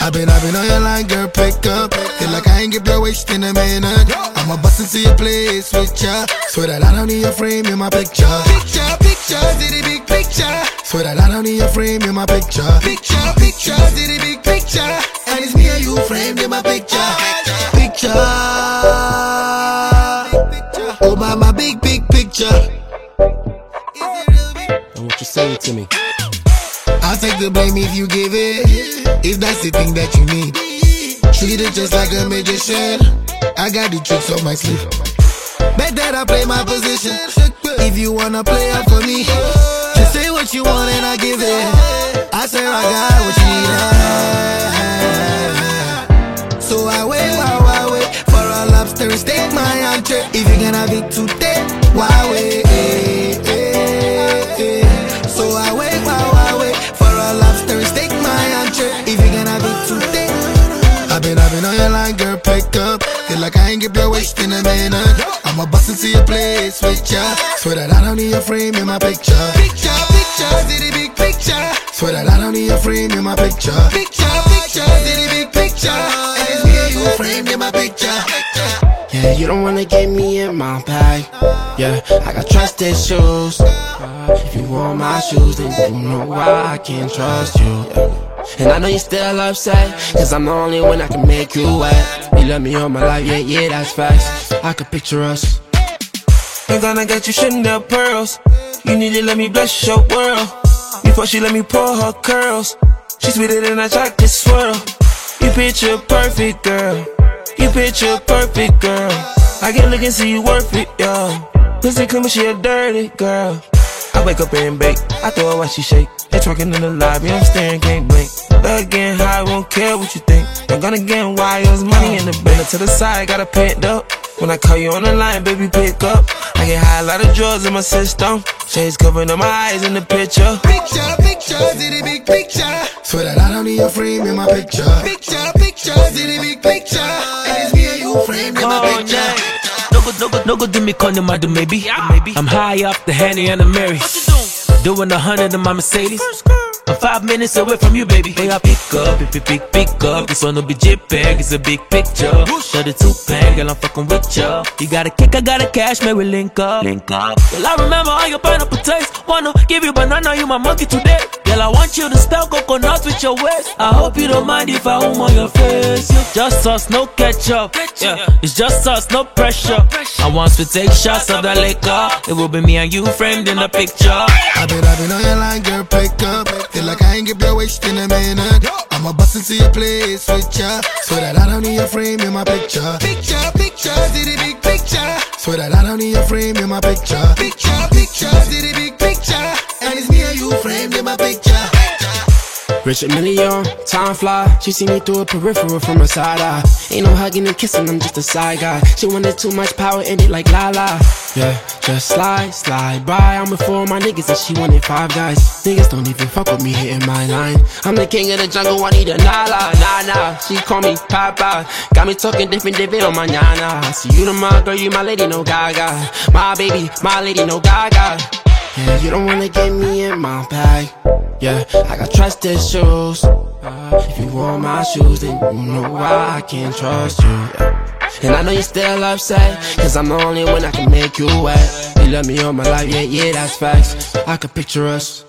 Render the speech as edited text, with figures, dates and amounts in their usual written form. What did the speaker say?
I've been on your line, girl, pick up. Feel like I ain't get your waist in a minute. I'ma bust into your place with ya. Swear that I don't need your frame in my picture. Picture, city big picture. Swear that I don't need your frame in my picture. Picture, city big picture. And it's me and you framed in my picture. Picture. Oh, my big picture. And what you saying to me? I'll take the blame if you give it. If that's the thing that you need. Treat it just like a magician. I got the tricks on my sleeve. Bet that I play my position. If you wanna play up for me, just say what you want and I give it. I say I got what you need. So I wait for a lobster and steak, my entree. If you can have it today, why wait? So I wait for a lobster and steak, my entree. If you can have it today. I've been on your line, girl, pick up. Feel like I ain't get your waist in a minute. I'ma bust into your place with ya. Swear that I don't need your frame in my picture. Picture, city big picture. Swear that I don't need your frame in my picture. Picture, city big picture. And it's me and you framed in my picture. Yeah, you don't wanna get me in my bag. Yeah, I got trust issues. If you want my shoes, then you know why I can't trust you. And I know you're still upset, cause I'm the only one that can make you wet. You love me all my life, yeah, that's facts. I could picture us. I'm gonna get you Chanel pearls. You need to let me bless your world. Before she let me pour her curls. She's sweeter than a chocolate swirl. You picture perfect, girl. You picture perfect, girl. I can look and see you worth it, yo. Pussy clean but she a dirty girl. I wake up and bake, I throw her while she shake. They twerking in the lobby, I'm staring, can't blink. But getting high, won't care what you think. I'm gonna get wires, money in the bank. To the side, got it pinned up. When I call you on the line, baby, pick up. I get high, a lot of drugs in my system. Shades covering up my eyes in the picture. Picture, city big picture. Swear that I don't need your frame in my picture. Picture, city big picture. And it's me and you framed in my picture. No good do me calling my maybe. I'm high off the Henny and the Mary. Doing 100 in my Mercedes. I'm 5 minutes away from you, baby. Hey, I pick up. This one will be JPEG, it's a big picture. Shut it 2-pack, girl, I'm fucking with ya. You got a kick, I got a cash, maybe link up. Well, I remember all your pineapple taste. Wanna give you banana, you my monkey today. Girl, I want you to spell coconut with your waist. I hope you don't mind if I home on your face. Yeah. Just us, no ketchup. Yeah, it's just us, no pressure. I want to take shots of the liquor. It will be me and you framed in the picture. I've been on your line, girl, pick up. Feel like I ain't get your waist in a minute. I'ma bust into your place with ya. Swear that I don't need your frame in my picture. Picture, city big picture. Swear that I don't need your frame in my picture. Picture, city big picture. And it's me and you framed in my picture. Richard Million, time fly. She see me through a peripheral from her side eye. Ain't no hugging and kissing, I'm just a side guy. She wanted too much power in it like la-la. Yeah, just slide by. I'm with 4 of my niggas and she wanted 5 guys. Niggas don't even fuck with me hitting my line. I'm the king of the jungle, I need a nah. She call me Papa. Got me talking different on my nana. See you the my girl, you my lady, no gaga. My baby, my lady, no gaga. Yeah, you don't wanna get me in my bag. Yeah, I got trust issues. If you want my shoes, then you know why I can't trust you. Yeah. And I know you're still upset, cause I'm the only one that can make you wet. You love me all my life, yeah, that's facts. I could picture us.